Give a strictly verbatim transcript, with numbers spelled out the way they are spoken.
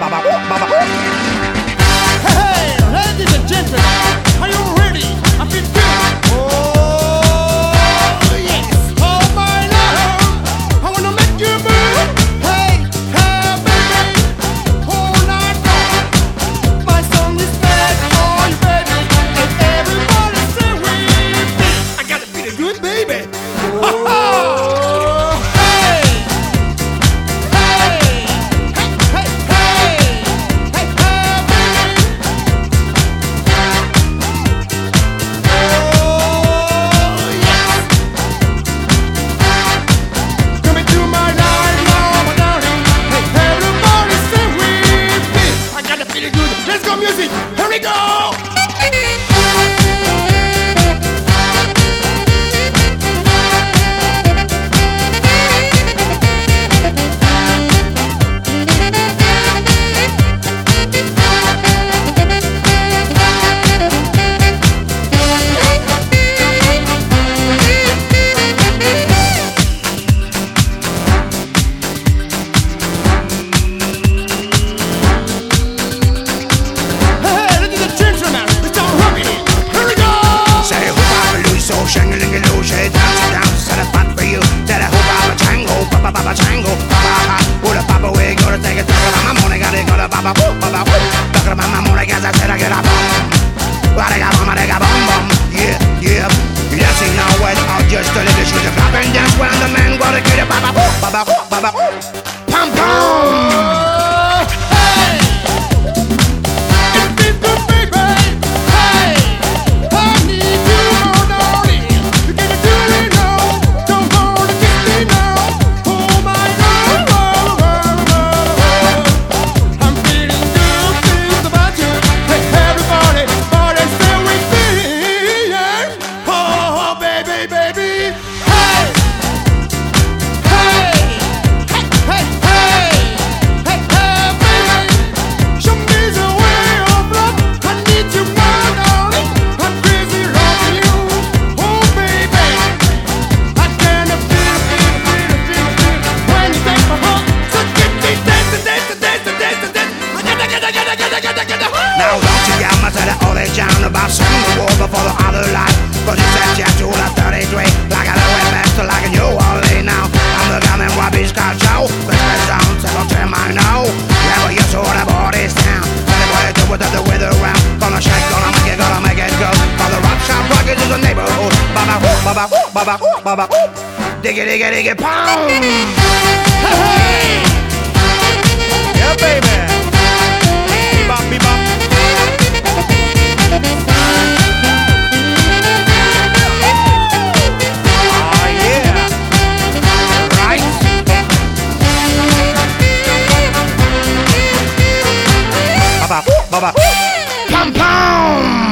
baba, baba. Hey, ladies and gentlemen, are you ready? I feel good. Oh, yes. Oh, my love, I wanna make you move. Hey, hey, baby, all night long. My song is bad for you, baby, and everybody say with me. I gotta feel good, baby. Oh, hey, hey, hey, hey, hey, hey, hey, baby. Oh, yes. Come into my life now, my darling. Hey, everybody sing with me. I gotta feel it good. Let's go, music. Here we go. Hey, ladies and gentlemen, let's start rocking it. Here we go. Say hoop so shangalingaloo, say dance it down, set a spot for you. That a hoop a tango, baba baba tango, baba ha. With a baba we go to take a talk about my money, got it, got a baba whoop, baba whoop. Talk about my money, guys, I said I get a bum. But I got bum, I got bum bum. Yeah, yeah. You don't see no way, I'll just tell you the shoes, clap and dance when the man go to get a baba whoop, baba whoop, baba whoop. Pum pum. Oh, hey. It feels good, baby. Hey, I need you, oh, darling. You gotta do it now. Don't hold it, kiss me now. Oh, my God. Oh, oh, oh, oh. I'm feeling good, things about you. Hey, everybody, party, stay with me. Yeah. Oh, baby, baby. Hey. Hey. Hey, hey, hey, hey, baby. Show me the way of love. I need you, my darling. I'm crazy loving you. Oh, baby. I can feel, feel, feel, feel, feel when you take my heart. So get me dance, dance, dance, dance, dance. I gotta, gotta, gotta, gotta, gotta, gotta. Now don't you get my set all they down about singing the war before the other life. Cause you said you to the thirty-three. Like I know it best like a New Orleans now. I'm the gun and Robbie's car show. Christmas sound, so don't tell my no. Yeah, but you saw the body's down. Anybody do without the weather around. Gonna shake, gonna make it, gonna make it go. For the rock shop rockets is the neighborhood. Baba whoop, baba whoop, baba whoop, baba whoop. Diggy, diggy, diggy, pound. Hey, hey. Yeah, baby. Bebop, bebop. Oh, yeah. Right. Baba, baba. Pum pum.